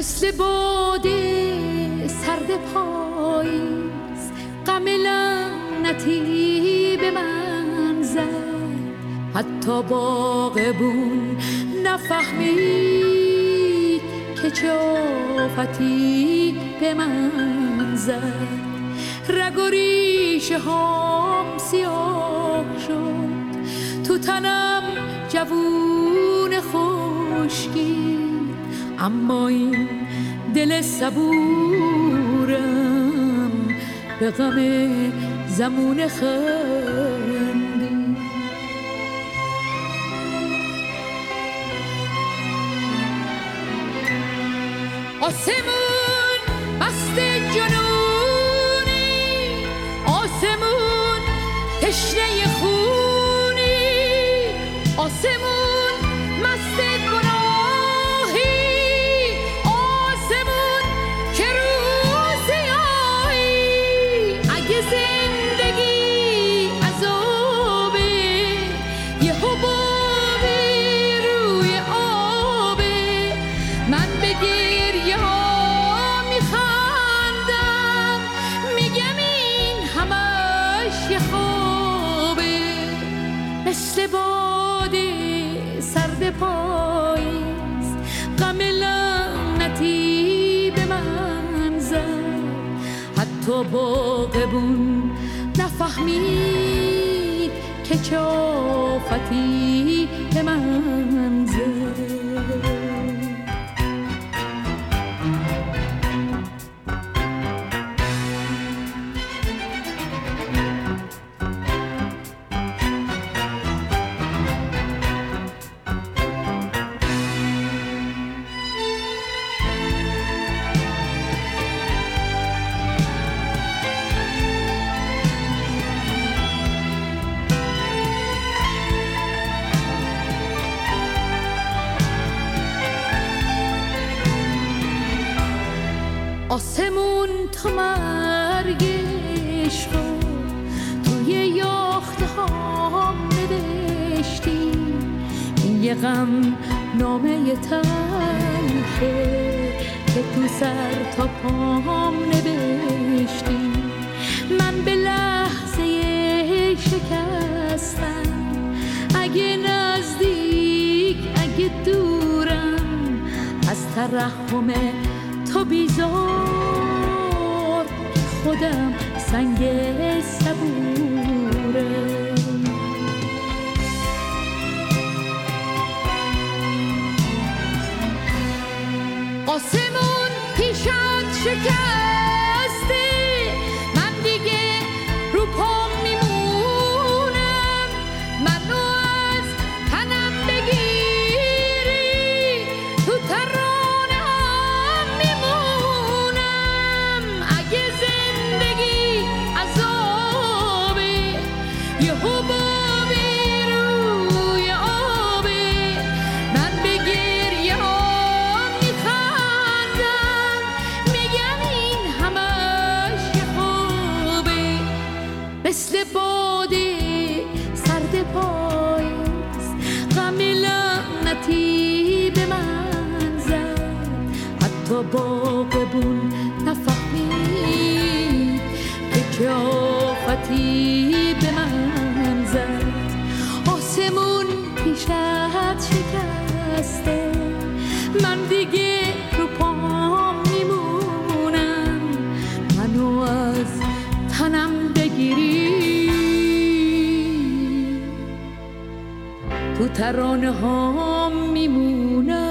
مثل باده سرد پاییز غم لعنتی به من زد. حتی باغبون نفهمید که چه آفتی به من زد. رگ و ریشه هام سیاه شد، تو تنم جوون خشکی، اما این دل صبورم به غم زمون خندی. آسمون مست جنونی، آسمون تشنه خونی، آسمون مست گناهی، آسمون که روزیایی. اگه زندگی عذابه، یه حبابی روی آبه، من به گریه ها میخندم، میگم این همش یه خوابه. مثل باده سرد پاییز غم لعنتی به من زد. حتی باغبون نفهمید که چه آفتی به من زد. آسمون تا مرگش رو توی یاخته هام نوشتی. این یه غم نامه تلخه که تو سر تا پام نوشتی. من به لحظه شکستم، اگه نزدیک اگه دورم، از ترحم تو بیزار خودم سنگ صبوره. آسمون پیشت شکسته، من دیگه رو پام میمونم، منو از تنم بگیری تو ترانم میمونم. اگه زندگی عذابه، یه حبابی روی آبه، من به گریه ها میخندم، میگم این همش یه خوبه. مثل باده سرد پاییز غم لعنتی به من زد. حتی باغبون نفهمید که چه آفتی به من زد. آسمون پیشت شکسته، من دیگه رو پام میمونم، منو از تنم بگیری تو ترانه ها میمونم.